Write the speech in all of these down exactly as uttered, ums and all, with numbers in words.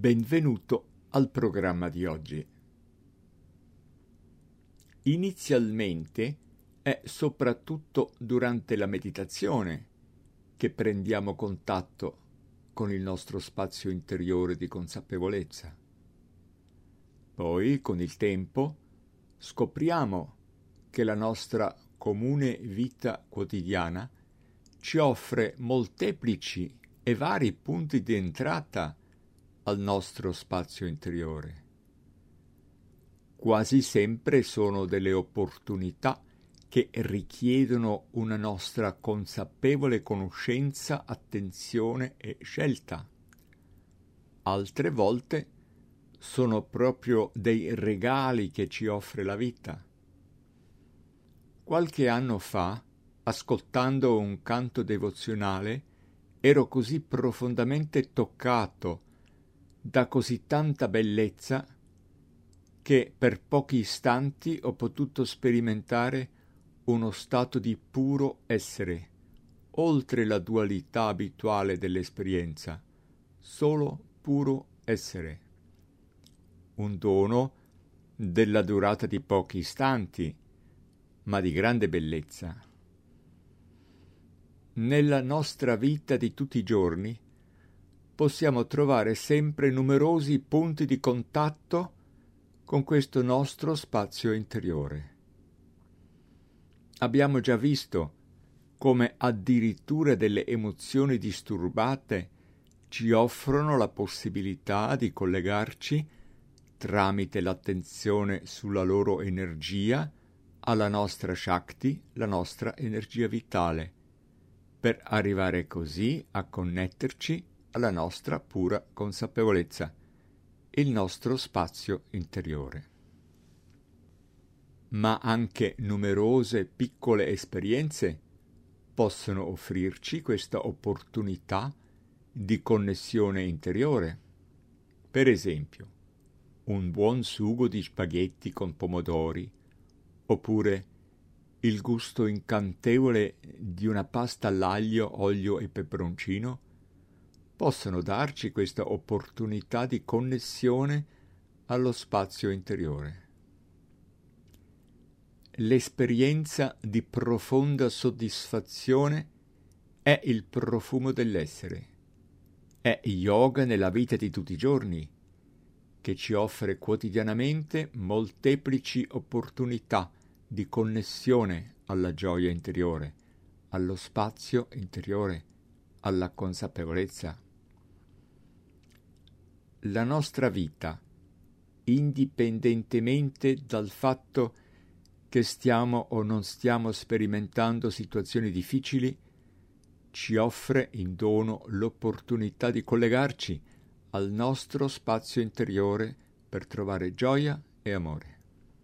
Benvenuto al programma di oggi. Inizialmente è soprattutto durante la meditazione che prendiamo contatto con il nostro spazio interiore di consapevolezza. Poi, con il tempo, scopriamo che la nostra comune vita quotidiana ci offre molteplici e vari punti di entrata al nostro spazio interiore. Quasi sempre sono delle opportunità che richiedono una nostra consapevole conoscenza, attenzione e scelta. Altre volte sono proprio dei regali che ci offre la vita. Qualche anno fa, ascoltando un canto devozionale, ero così profondamente toccato da così tanta bellezza che per pochi istanti ho potuto sperimentare uno stato di puro essere, oltre la dualità abituale dell'esperienza, solo puro essere. Un dono della durata di pochi istanti, ma di grande bellezza. Nella nostra vita di tutti i giorni possiamo trovare sempre numerosi punti di contatto con questo nostro spazio interiore. Abbiamo già visto come addirittura delle emozioni disturbate ci offrono la possibilità di collegarci tramite l'attenzione sulla loro energia alla nostra Shakti, la nostra energia vitale, per arrivare così a connetterci alla nostra pura consapevolezza, il nostro spazio interiore. Ma anche numerose piccole esperienze possono offrirci questa opportunità di connessione interiore. Per esempio, un buon sugo di spaghetti con pomodori, oppure il gusto incantevole di una pasta all'aglio, olio e peperoncino, possono darci questa opportunità di connessione allo spazio interiore. L'esperienza di profonda soddisfazione è il profumo dell'essere. È yoga nella vita di tutti i giorni, che ci offre quotidianamente molteplici opportunità di connessione alla gioia interiore, allo spazio interiore, alla consapevolezza. La nostra vita, indipendentemente dal fatto che stiamo o non stiamo sperimentando situazioni difficili, ci offre in dono l'opportunità di collegarci al nostro spazio interiore per trovare gioia e amore.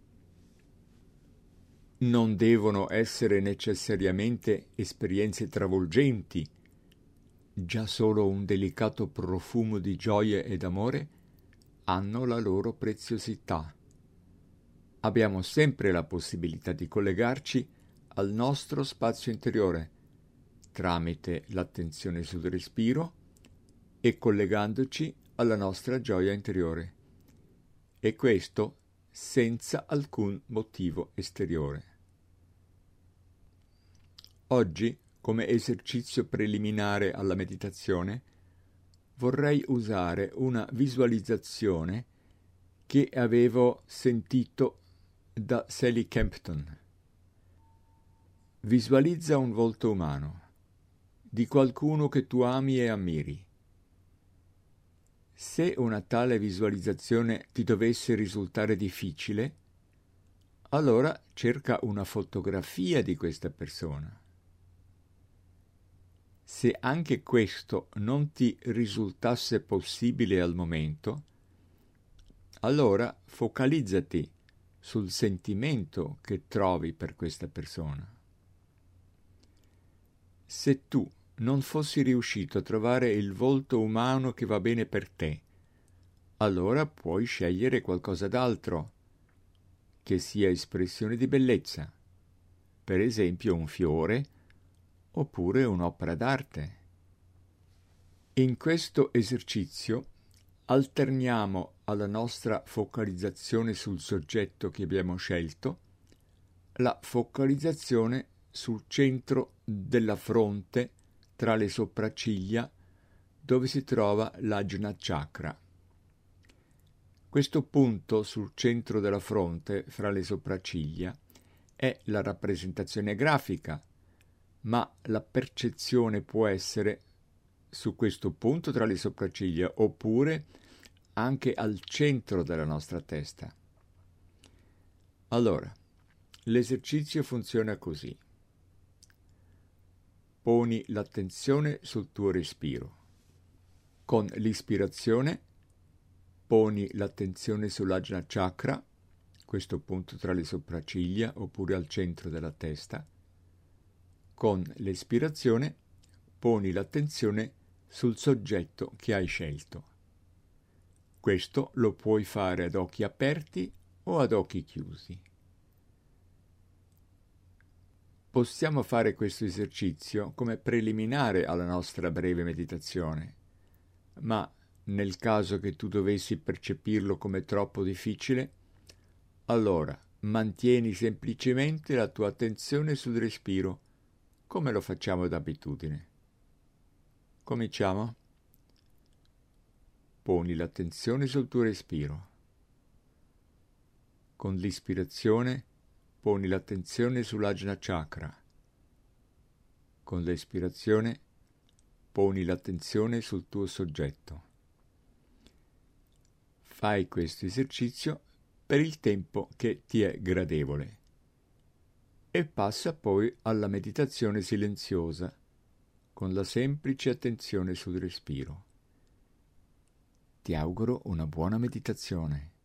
Non devono essere necessariamente esperienze travolgenti. Già solo un delicato profumo di gioia ed amore hanno la loro preziosità. Abbiamo sempre la possibilità di collegarci al nostro spazio interiore tramite l'attenzione sul respiro e collegandoci alla nostra gioia interiore, e questo senza alcun motivo esteriore. Oggi, come esercizio preliminare alla meditazione, vorrei usare una visualizzazione che avevo sentito da Sally Kempton. Visualizza un volto umano, di qualcuno che tu ami e ammiri. Se una tale visualizzazione ti dovesse risultare difficile, allora cerca una fotografia di questa persona. Se anche questo non ti risultasse possibile al momento, allora focalizzati sul sentimento che trovi per questa persona. Se tu non fossi riuscito a trovare il volto umano che va bene per te, allora puoi scegliere qualcosa d'altro, che sia espressione di bellezza, per esempio un fiore oppure un'opera d'arte. In questo esercizio alterniamo alla nostra focalizzazione sul soggetto che abbiamo scelto la focalizzazione sul centro della fronte tra le sopracciglia dove si trova l'Ajna Chakra. Questo punto sul centro della fronte fra le sopracciglia è la rappresentazione grafica, ma la percezione può essere su questo punto tra le sopracciglia oppure anche al centro della nostra testa. Allora, l'esercizio funziona così. Poni l'attenzione sul tuo respiro. Con l'ispirazione poni l'attenzione sull'Ajna Chakra, questo punto tra le sopracciglia oppure al centro della testa. Con l'espirazione poni l'attenzione sul soggetto che hai scelto. Questo lo puoi fare ad occhi aperti o ad occhi chiusi. Possiamo fare questo esercizio come preliminare alla nostra breve meditazione, ma nel caso che tu dovessi percepirlo come troppo difficile, allora mantieni semplicemente la tua attenzione sul respiro, come lo facciamo d'abitudine. Cominciamo? Poni l'attenzione sul tuo respiro. Con l'ispirazione poni l'attenzione sull'Ajna Chakra. Con l'espirazione poni l'attenzione sul tuo soggetto. Fai questo esercizio per il tempo che ti è gradevole e passa poi alla meditazione silenziosa con la semplice attenzione sul respiro. Ti auguro una buona meditazione.